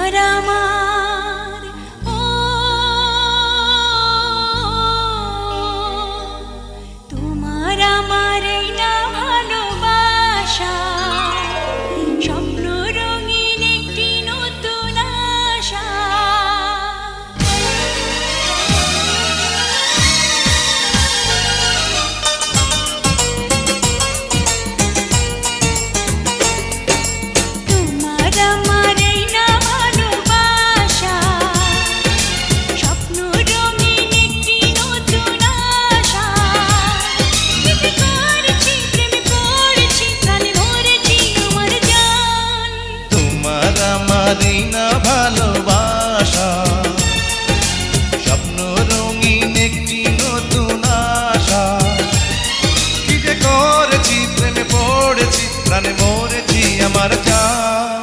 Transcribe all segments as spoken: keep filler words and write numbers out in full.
তোমার আমার ও তোমার আমার এই না ভালোবাসা স্বপ্ন রঙিন একটি নতুন আশা ভালোবাসা স্বপ্ন রঙিন একটি নতুন আশা কি যে করেছি প্রেমে পড়েছি প্রাণে মরেছি আমার জান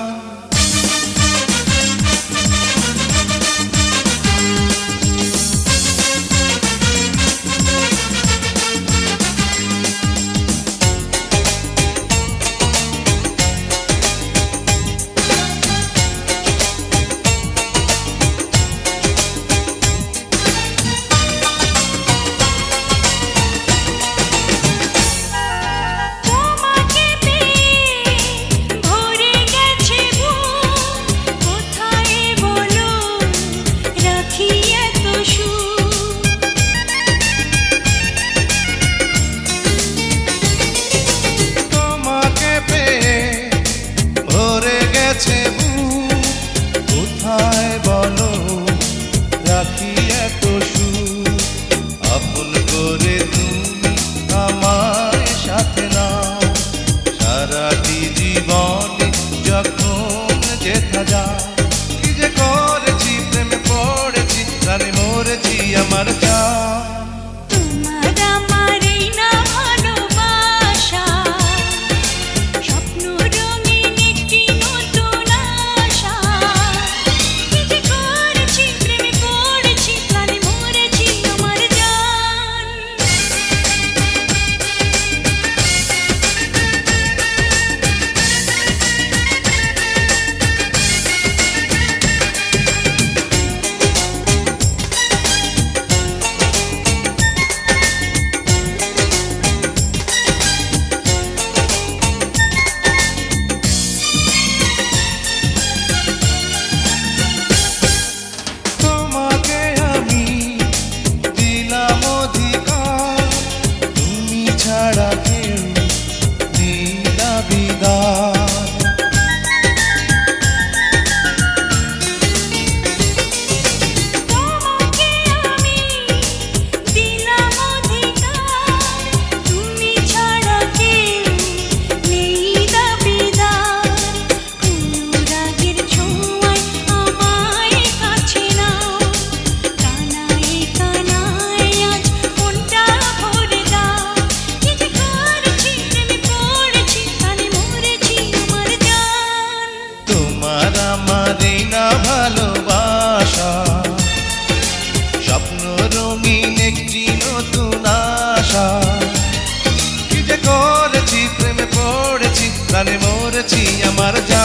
কোথায় বলো রাখি এত সুখ আপন করে তুমি আমার সাথে নাও সারাটি জীবনে যখন যেথা যায় কি যে করেছি প্রেমে পড়েছি প্রাণে মরেছি আমার জান ছাড়া কেউ নীলা বিদায় তোমাকে আমি দিলাম অধিকার তুমি ছাড়া কেউ নেই দাবিদার অনুরাগের ছোঁয়ায় আমায় কাছে নাও কানায় কানায় আজ মনটা ভরে দাও তোমার আমার এই না ভালোবাসা স্বপ্ন রঙিন একটি নতুন আশা কি যে করেছি প্রেমে পড়েছি প্রাণে মরেছি আমার জান।